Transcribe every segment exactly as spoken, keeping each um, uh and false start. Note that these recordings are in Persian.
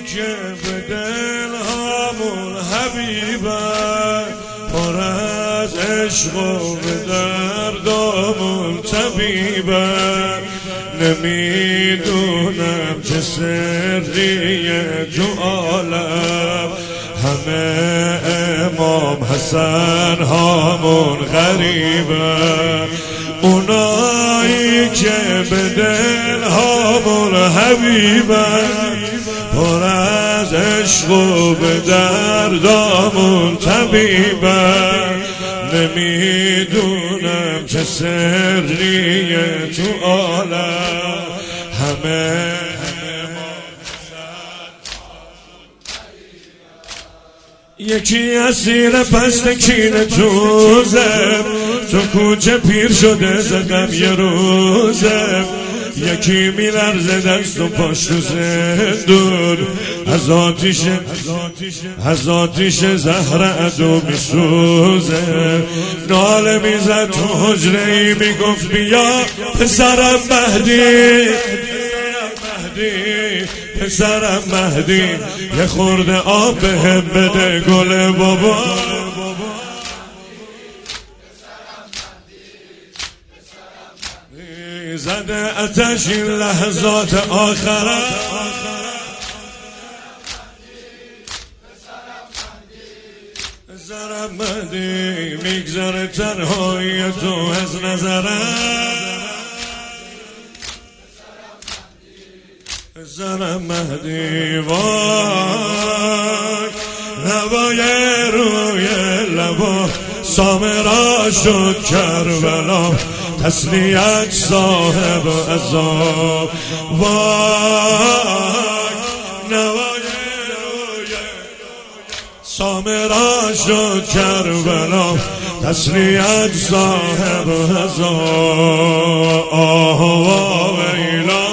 که به دلهامون حبیبه، پر از عشق و به دردامون طبیبه. نمیدونم چه سریه تو عالم، همه امام حسن هامون غریبه. اونایی که به دل هامون حبیبه، پر از عشق و به دردامون طبیبه. نمیدونم چه سریه تو عالم، همه یکی اسیر پست کینه توزم، تو کوچه پیر شده زدم یه روزم. یکی میلرزه دست و پاش تو زندون، از آتیش از آتیش زهر عدو میسوزه. ناله میزد تو حجره ای میگفت بیا پسرم مهدی، پسرم مهدی، یه خورده آب بهم بده گل بابا. زده اتش این لحظات آخره، پسرم مهدی، میگذره تنهایی تو از نظره. پسرم مهدی، وای نوای روی لبا، سامرا شد کربلا، تسلیت صاحب عذاب. وای نوای روی سامرا شد کربلا، تسلیت صاحب عذاب. آه ویلا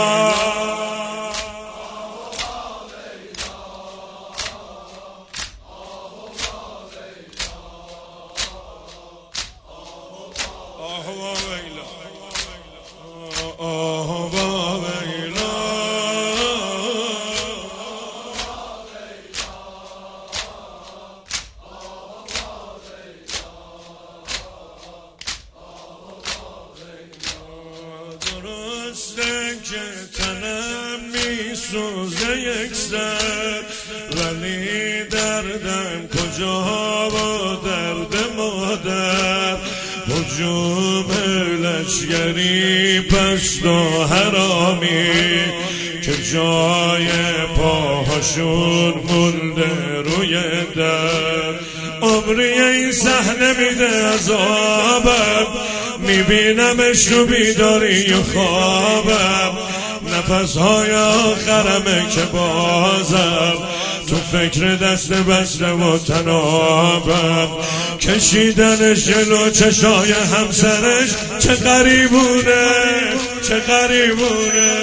که تنم میسوزه یک سر، ولی دردم کجا و درد مادر. هجوم لشگری پست و حرامی، که جای پاهاشون مونده روی در. عمری این صحنه میده عذابم، میبینمش تو بیداری و خوابم. نفسهای آخرمه که بازم تو فکر دست بسته و تنابم. کشیدنش جلو چشای همسرش چه غریبونه، چه غریبونه.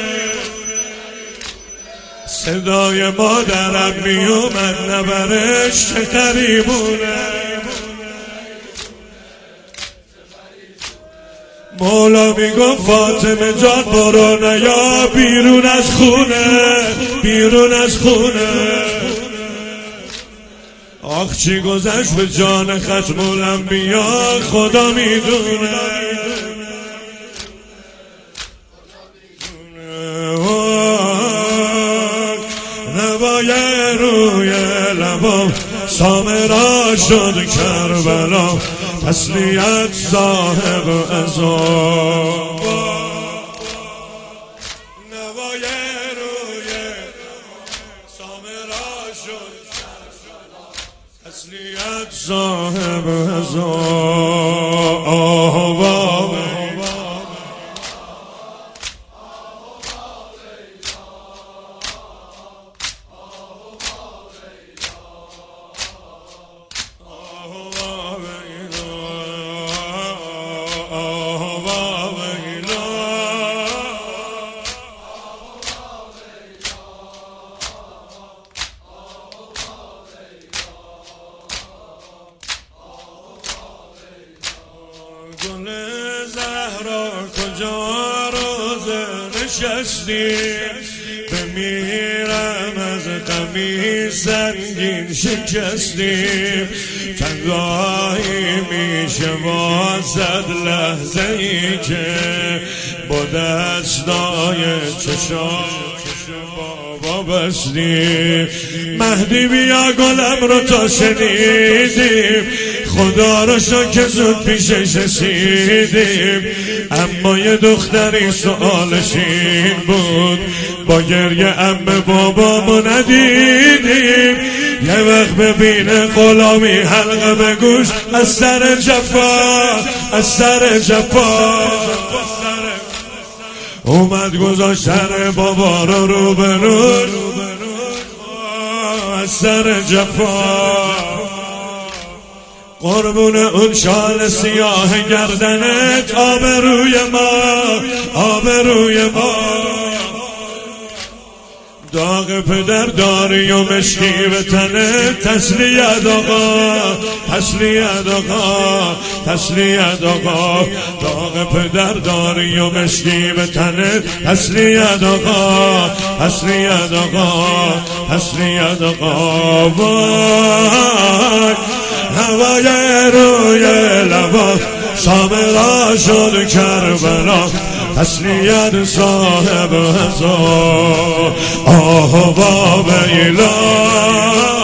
صدای مادرم میومد نبرش چه غریبونه. مولا میگفت فاطمه جان برو نیا بیرون از خونه، بیرون از خونه. آخ چی گذشت به جان ختم الانبیا خدا میدونه. نوای روی لبا، سامرا شد کربلا، تسلیت صاحب عذاب. نوای روی سامرا شد تسلیت صاحب عذاب. گل زهرا کجا روزه نشستی، بمیرم از غمی سنگین شکستیم، تنهایی میشه واسد لحظه ای که با دستای چشام بابا بستیم. مهدی بیا گلم رو تا شنیدیم، خدا رو شکر که زود پیشش رسیدیم. اما یه دختری سؤالش این بود، با گریه عمه بابامو ندیدیم. یه وقت ببینه غلامی حلقه به گوش، از سر جفا از سر جفا اومد گذاشت سر بابا رو رو به رو، از سر جفا. قربون اون شال سیاه گردنت، آبروی ما آبروی ما. داغ پدر داری و مشکی به تنه، تسلیت آقا تسلیت آقا تسلیت آقا. داغ پدر داری و مشکی به تنه، تسلیت آقا تسلیت آقا تسلیت آقا. وای هوای روی لبا سامرا شد کربلا، تسلیت صاحب هزار آه و ویلا.